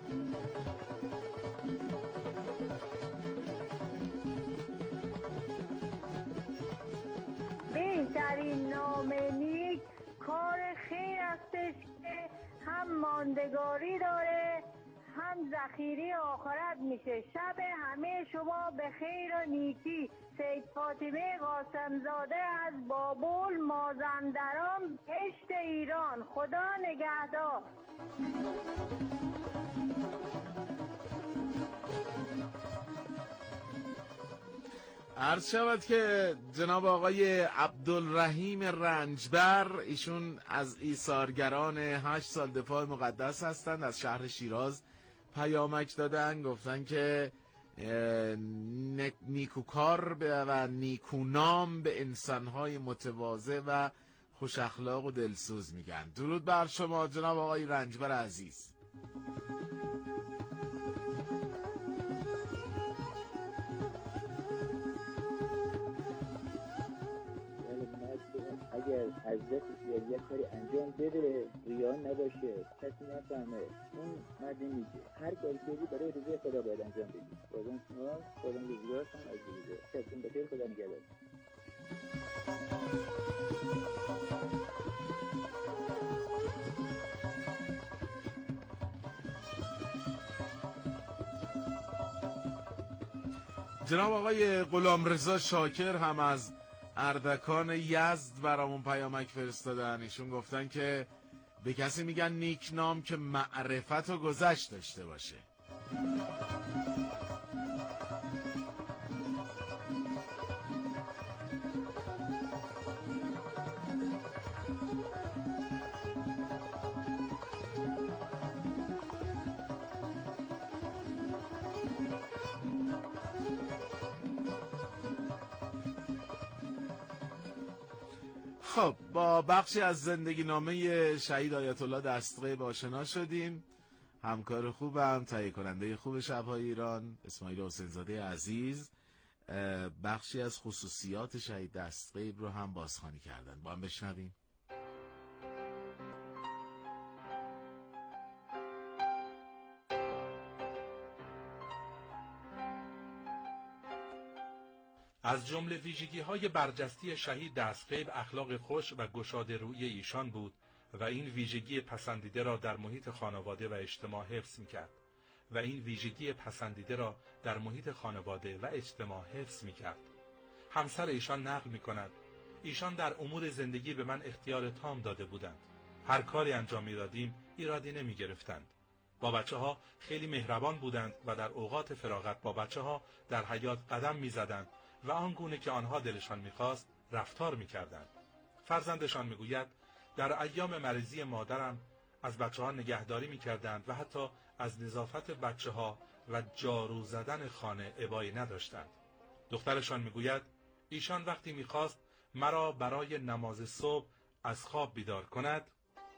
بهترین نام نیک کار خیر استش که هم ماندگاری داره هم ذخیره آخرت میشه. شب همه شما به خیر و نیکی. سید فاطمه قاسمزاده از بابل، مازندران، بهشت ایران. خدا نگهدار. عرض شود که جناب آقای عبدالرحیم رنجبر، ایشون از ایثارگران هشت سال دفاع مقدس هستند، از شهر شیراز پیامک دادن، گفتن که نیکوکار و نیکونام به انسانهای متواضع و خوش اخلاق و دلسوز میگن. درود بر شما جناب آقای رنجبر عزیز. اگر حضرت یک کاری انجام بده ریا نباشه، کسی نفهمه، اون مرد میگه هر کاری کردی برای رضای خدا باید انجام بدی. بازم شما خدا روزگارتون از روزه شبتون بخیر. خدا نگهدار. جناب آقای غلامرضا شاکر هم از اردکان یزد برامون پیامک فرستادن. ایشون گفتن که به کسی میگن نیکنام که معرفت و گذشت داشته باشه. خب با بخشی از زندگی نامه شهید آیت الله دستغیب آشنا شدیم. همکار خوبم، تهیه کننده خوب شب‌های ایران، اسماعیل حسینزاده عزیز، بخشی از خصوصیات شهید دستغیب رو هم بازخوانی کردن. با هم بشنویم. از جمله ویژگی‌های برجسته شهید دستغیب اخلاق خوش و گشاده روی ایشان بود و این ویژگی پسندیده را در محیط خانواده و اجتماع حفظ می‌کرد و این ویژگی پسندیده را در محیط خانواده و اجتماع حفظ می‌کرد. همسر ایشان نقل می‌کند ایشان در امور زندگی به من اختیار تام داده بودند. هر کاری انجام می‌دادیم ایرادی نمی‌گرفتند. با بچه‌ها خیلی مهربان بودند و در اوقات فراغت با بچه‌ها در حیاط قدم می‌زدند و آنگونه که آنها دلشان می‌خواست رفتار می‌کردند. فرزندشان میگوید در ایام مریضی مادرم از بچه ها نگهداری میکردند و حتی از نظافت بچه ها و جارو زدن خانه ابایی نداشتند. دخترشان میگوید ایشان وقتی میخواست مرا برای نماز صبح از خواب بیدار کند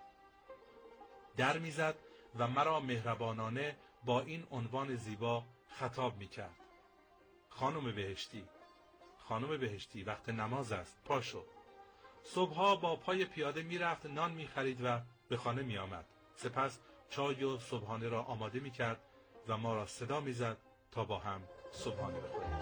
در میزد و مرا مهربانانه با این عنوان زیبا خطاب میکرد: خانم بهشتی، خانم بهشتی، وقت نماز است، پاشو. صبحها با پای پیاده میرفت نان میخرید و به خانه میآمد. سپس چای و صبحانه را آماده میکرد و ما را صدا میزد تا با هم صبحانه بخوریم.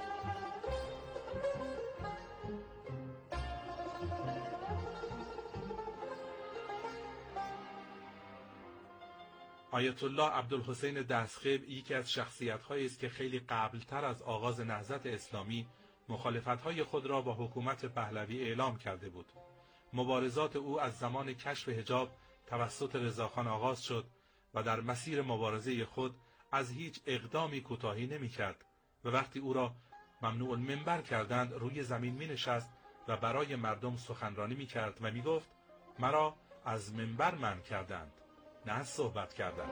آیت الله عبدالحسین دستخیل یکی از شخصیت‌هایی است که خیلی قبلتر از آغاز نهضت اسلامی مخالفت‌های خود را با حکومت پهلوی اعلام کرده بود. مبارزات او از زمان کشف حجاب توسط رضاخان آغاز شد و در مسیر مبارزه خود از هیچ اقدامی کوتاهی نمی‌کرد و وقتی او را ممنوع المنبر کردند روی زمین می‌نشست و برای مردم سخنرانی می‌کرد و می‌گفت مرا از منبر منع کردند، نه صحبت کردن.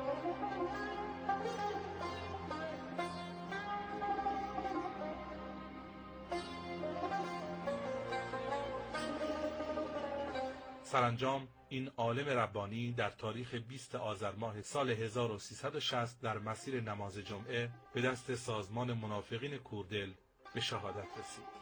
سرانجام این عالم ربانی در تاریخ بیست آذر ماه سال هزار و سیصد و شصت در مسیر نماز جمعه به دست سازمان منافقین کوردل به شهادت رسید.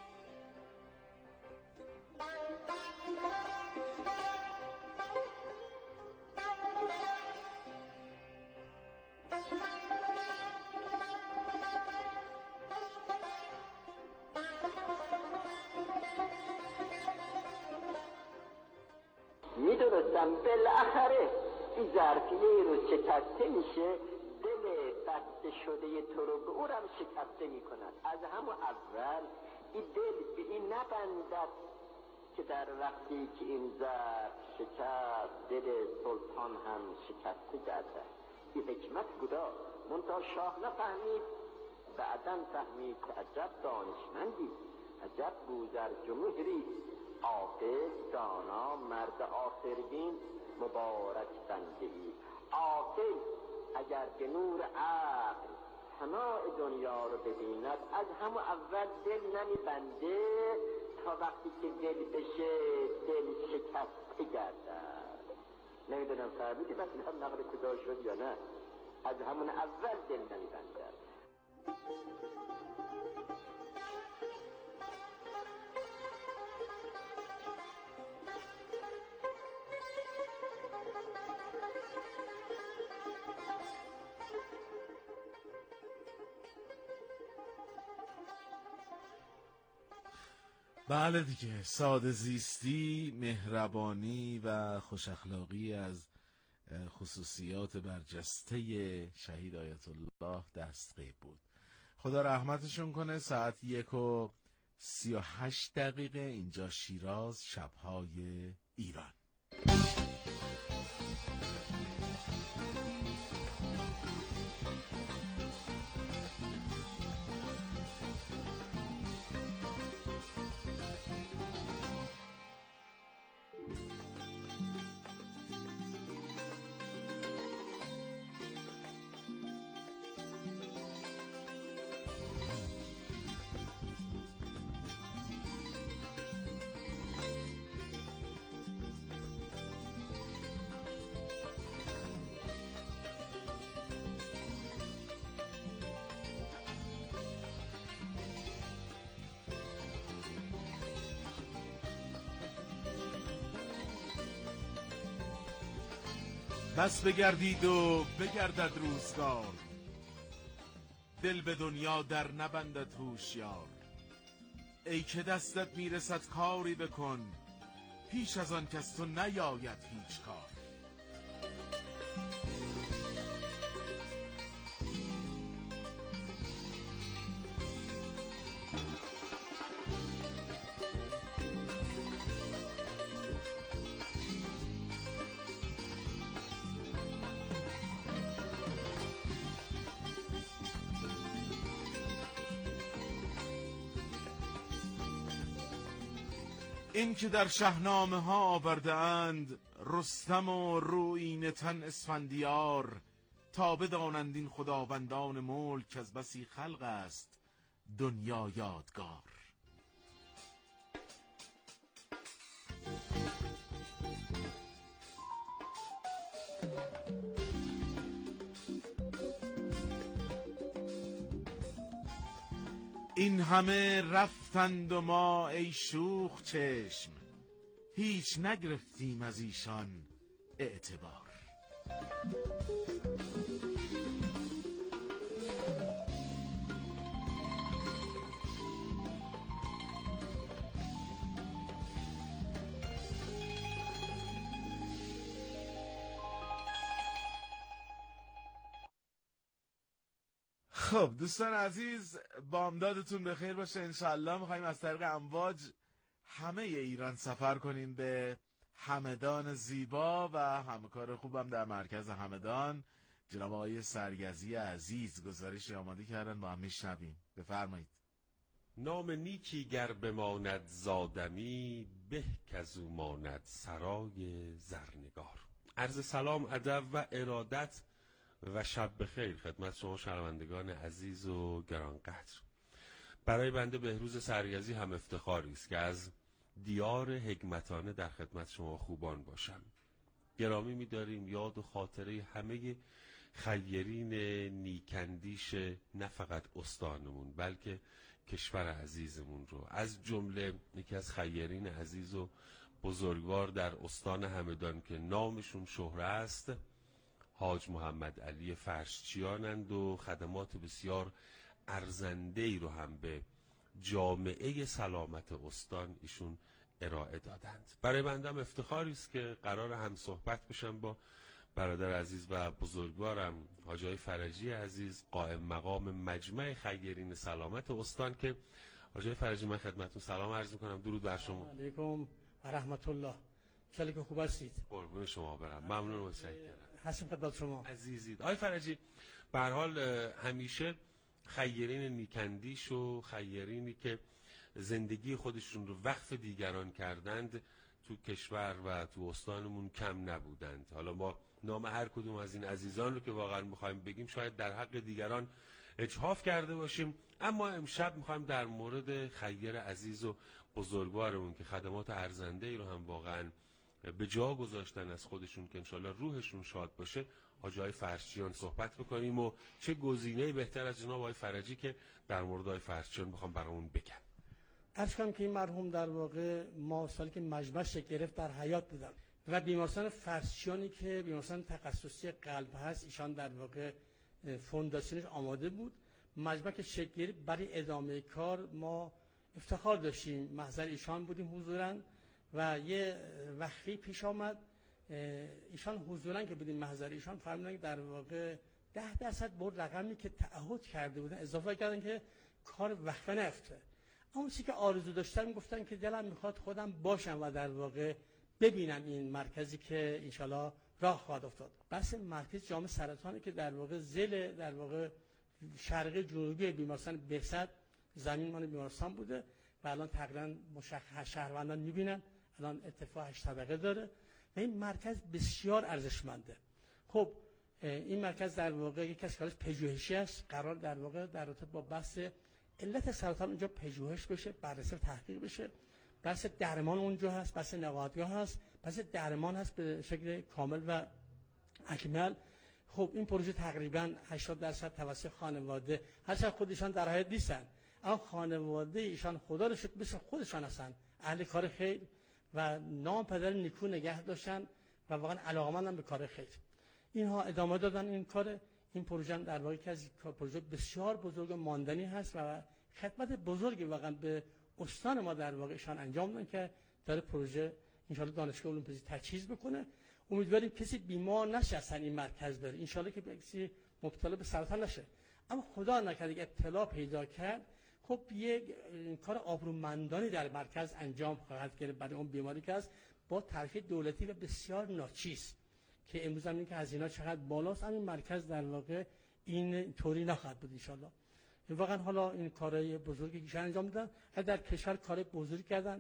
میدونستم بالاخره این ظرفیه رو شکسته میشه، دل بسته شده تو رو به اونم شکسته میکنن. از همون اول این دل به این نبندد که در وقتی که این ظرف شکست دل سلطان هم شکسته گردد. این حکمت بودا منتها شاه نفهمید، بعداً فهمید که عجب دانشمندی، عجب بوزرج و مهری، عاقل دانا مرد آخربین مبارک بنده ای. عاقل اگر به نور عقل سماع دنیا رو ببیند از همون اول دل نمیبنده تا وقتی که دل بشه دل شکسته گردد. نمیدونم فهمیدی مثلا نقل کجا شد یا نه؟ از همون اول دل نمیبنده. بله دیگه، ساده زیستی، مهربانی و خوش اخلاقی از خصوصیات برجسته شهید آیت الله دستغیب بود. خدا رحمتشون کنه. ساعت یک و سی و هشت دقیقه اینجا شیراز، شبهای ایران. بس بگردید و بگردد روزگار، دل به دنیا در نبندد هوشیار. ای که دستت میرسد کاری بکن، پیش از آن کس تو نیاید هیچ کار. این که در شاهنامه ها آورده اند رستم و رویین تن اسفندیار، تا بدانند این خداوندان ملک از بسی خلق است دنیا یادگار. این همه رفتند و ما ای شوخ چشم، هیچ نگرفتیم از ایشان اعتبار. خب دوستان عزیز، بامدادتون بخیر باشه. انشالله میخواییم از طریق امواج همه ایران سفر کنیم به همدان زیبا و همکار خوبم در مرکز همدان جناب آقای سرگزی عزیز گزارش آماده کردن، با هم میشنویم. بفرمایید. نام نیکی گر بماند زادمی، به کزو ماند سرای زرنگار. عرض سلام، ادب و ارادت و شب بخیر خدمت شما شنوندگان عزیز و گرانقدر. برای بنده بهروز سرگزی هم افتخاری است که از دیار حکمتانه در خدمت شما خوبان باشم. گرامی می‌داریم یاد و خاطره همه خیرین نیکندیش نه فقط استانمون بلکه کشور عزیزمون رو، از جمله یکی از خیرین عزیز و بزرگوار در استان همدان که نامشون شهره است، حاج محمد علی فرشچیانند و خدمات بسیار ارزنده‌ای رو هم به جامعه سلامت استان ایشون ارائه دادند. برای بندم افتخاری است که قرار هم صحبت بشم با برادر عزیز و بزرگوارم حاج آقای فرجی عزیز، قائم مقام مجمع خیرین سلامت استان. که حاج آقای فرجی، من خدمتتون سلام عرض می‌کنم. درود بر شما. علیکم و رحمت الله. چلی که خوب هستید؟ قربون شما برم. ممنون و متشکرم. هستم خدمت شما عزیزید. آقای فرجی، به هر حال همیشه خیرین نیکندیش و خیرینی که زندگی خودشون رو وقف دیگران کردند تو کشور و تو استانمون کم نبودند. حالا ما نام هر کدوم از این عزیزان رو که واقعا میخوایم بگیم شاید در حق دیگران اجحاف کرده باشیم، اما امشب میخوایم در مورد خیر عزیز و بزرگوارمون که خدمات ارزنده ای رو هم واقعا به جا گذاشتن از خودشون که انشالله روحشون شاد باشه، حاج آقای فرشچیان صحبت بکنیم. و چه گزینه‌ای بهتر از جناب آقای فرجی که در مورد آقای فرشچیان بخوام برامون بگم. عرض کنم که این مرحوم در واقع ما سالی که مجمع شکل گرفت در حیات بودن و بیمارستان فرشچیانی که بیمارستان تخصصی قلب هست، ایشان در واقع فونداسیونش آماده بود. مجمع که شکل گرفت برای ادامه کار ما افتخار داشتیم، محضر ایشان بودیم حضوراً و یه وقتی پیش آمد ایشان حضوراً که بودیم محضر ایشان فرمودن در واقع ده درصد برد رقمی که تعهد کرده بودن اضافه کردن که کار وقفه نیفته. اما چیزی که آرزو داشتن گفتن که دلم میخواد خودم باشم و در واقع ببینم این مرکزی که انشالله راه خواهد افتاد. بس مرکز جام سرطانی که در واقع زل در واقع شرقی جنوبی بیمارستان بهزاد زمین مان بیمارستان بوده و الان تقریبا مشخص شهروندان میبینن الان ارتفاع هشت طبقه داره و این مرکز بسیار ارزشمنده. خب این مرکز در واقع یک از کارش پژوهشی است، قرار در واقع در رابطه با بحث علت سرطان اونجا پژوهش بشه، بررسی و تحقیق بشه. بحث درمان اونجا هست، بحث نقاهتگاه هست، بحث درمان هست به شکل کامل و اکمل. خب این پروژه تقریبا هشتاد درصد توسط خانواده، هرچند خودشان در حیات نیستن اما خانواده ایشان خدا رو شکر مثل خودشان هستن، اهل کار خیر و نام پدر نیکو نگه داشتن و واقعا علاقه‌مندن به کار خیر. اینها ادامه دادن این کار. این پروژه در واقع که از پروژه بسیار بزرگ و ماندنی هست و خدمت بزرگی واقعا به استان ما در واقعشان انجام دادن که داره پروژه انشالله دانشگاه علوم پزشکی تجهیز بکنه. امیدواریم کسی بیمار نشه اصلا این مرکز بره، انشالله که کسی مبتلا به سرطان نشه. اما خدا نکرده ابتلا پیدا کرد، خب یک کار آبرومندانه در مرکز انجام خواهد گرفت برای اون بیماری که است با طرح دولتی و بسیار ناچیز که امروز هم این که هزینه چقدر بالاست، همین مرکز در واقع این طوری نخواهد بود انشالله. واقعا حالا این کارهای بزرگی که انجام دادن در کشور کار بزرگی کردن.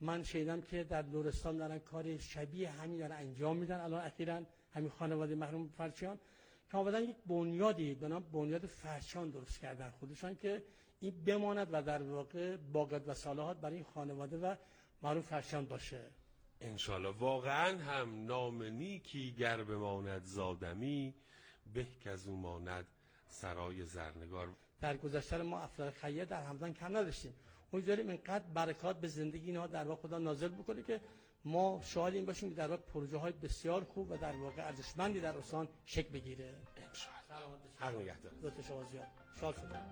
من شنیدم که در لرستان دارن کار شبیه همین دارن انجام میدن الان اخیراً همین خانواده محروم فرچیان که آمدن یک بنیادی به نام بنیاد فرچیان درست کردن خودشان که این بماند و در واقع باقیات و صالحات برای این خانواده و محروم فرچیان باشه. انشالله. واقعا هم نام نیکی گر بماند زادمی به کز او ماند سرای زرنگار. در گذشته ما افراد خیر در همدان کم نداشتیم. امیدواریم اینقدر برکات به زندگی اینها در واقع خدا نازل بکنه که ما شاهد این باشیم که در واقع پروژه های بسیار خوب و در واقع ارزشمندی در استان شکل بگیره. انشالله. حق نگهدار. لطف شما زیاد. شاد شدم.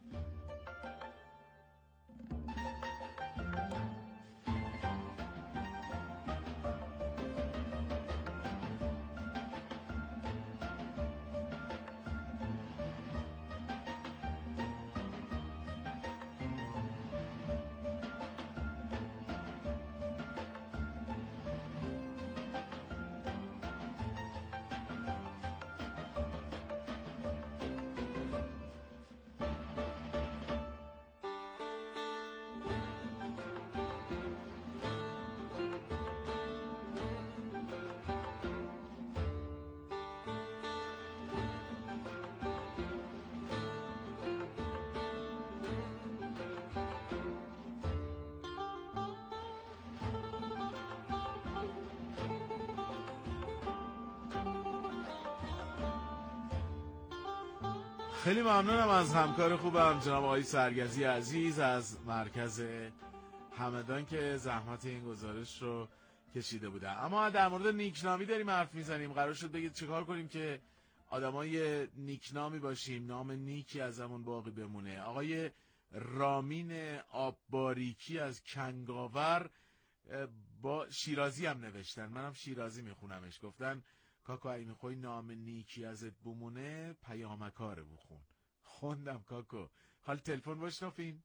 خیلی ممنونم از همکار خوبم جناب آقای سرگزی عزیز از مرکز همدان که زحمت این گزارش رو کشیده بودن. اما در مورد نیکنامی داریم حرف میزنیم. قرار شد بگید چیکار کنیم که آدمای نیکنامی باشیم، نام نیکی ازمون باقی بمونه. آقای رامین آبباریکی از کنگاور با شیرازی هم نوشتن، منم شیرازی میخونمش. گفتن کاکا اگه میخوای نام نیکی ازت بمونه پیامکاره بخون. خوندم کاکو. حال تلفن بشنفین.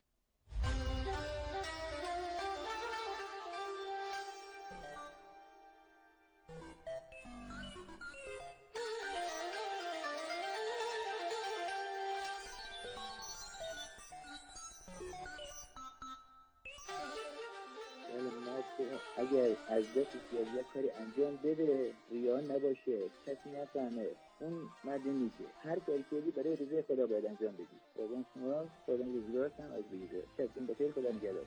اگر از دست سیازی کاری انجام بده ریا نباشه، کسی نفهمه، اون مرد نیکه. هر کاری کردی برای رضای خدا باید انجام بدی. خدا شما خدا روزگارت هم از بگیره. کسی بخیر، خدا نگهدار.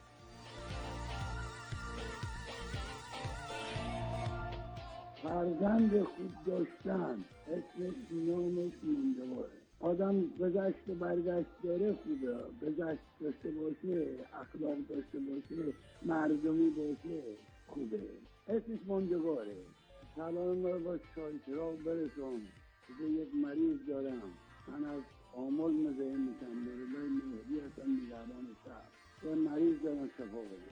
فرزند خوب داشتن اسمش نامش موندواره. آدم گذشت و برگشت داره خوبه، گذشت داشته باشه، اخلاق داشته باشه، مردمی باشه خوبه. اسمش موندگاره. سلام رو با چای چراغ برسون. یک مریض دارم، من از آمل مزاحم میشم، برای مهدی هستم نگهبان شهر. یه مریض دارم شفا بده.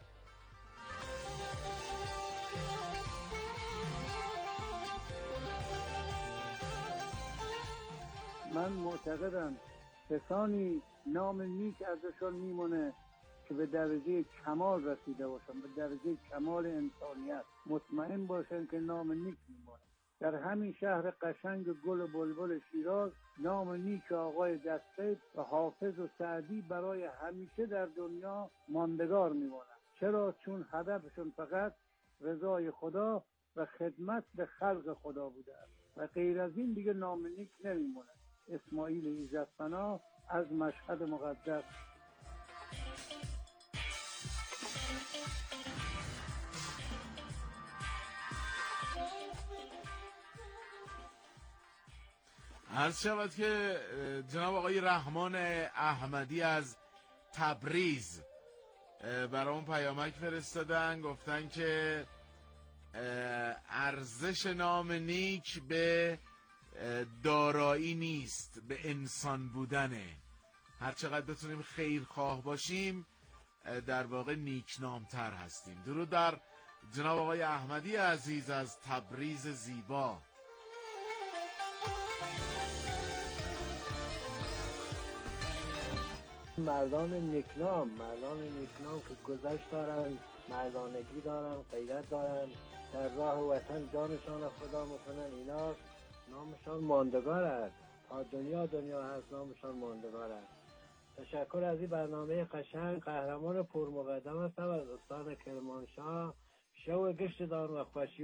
من معتقدم کسانی نام نیک ازشان میمونه که به درجه کمال رسیده باشن، به درجه کمال انسانیت. مطمئن باشن که نام نیک میمونه. در همین شهر قشنگ گل و بلبل شیراز نام نیک آقای دستقیب و حافظ و سعدی برای همیشه در دنیا ماندگار میمونه. چرا؟ چون هدفشون فقط رضای خدا و خدمت به خلق خدا بوده و غیر از این دیگه نام نیک نمیمونه. اسماعیل ایزدپناه از مشهد مقدس. عرض شود که جناب آقای رحمان احمدی از تبریز برامون پیامک فرستادن، گفتن که ارزش نام نیک به دارایی نیست، به انسان بودنه. هر چقدر بتونیم خیرخواه باشیم در واقع نیکنامتر هستیم. درود در جناب آقای احمدی عزیز از تبریز زیبا. مردان نیکنام، مردان نیکنام که گذشت دارن، مردانگی دارن، غیرت دارن، در راه وطن جانشان فدا میکنن، اینا نامشان ماندگار است. تا دنیا دنیا هست نامشان ماندگار است. تشکر از این برنامه قشنگ. قهرمان پرمقدم هستم از استان کرمانشاه. شو گشت دان و خوشی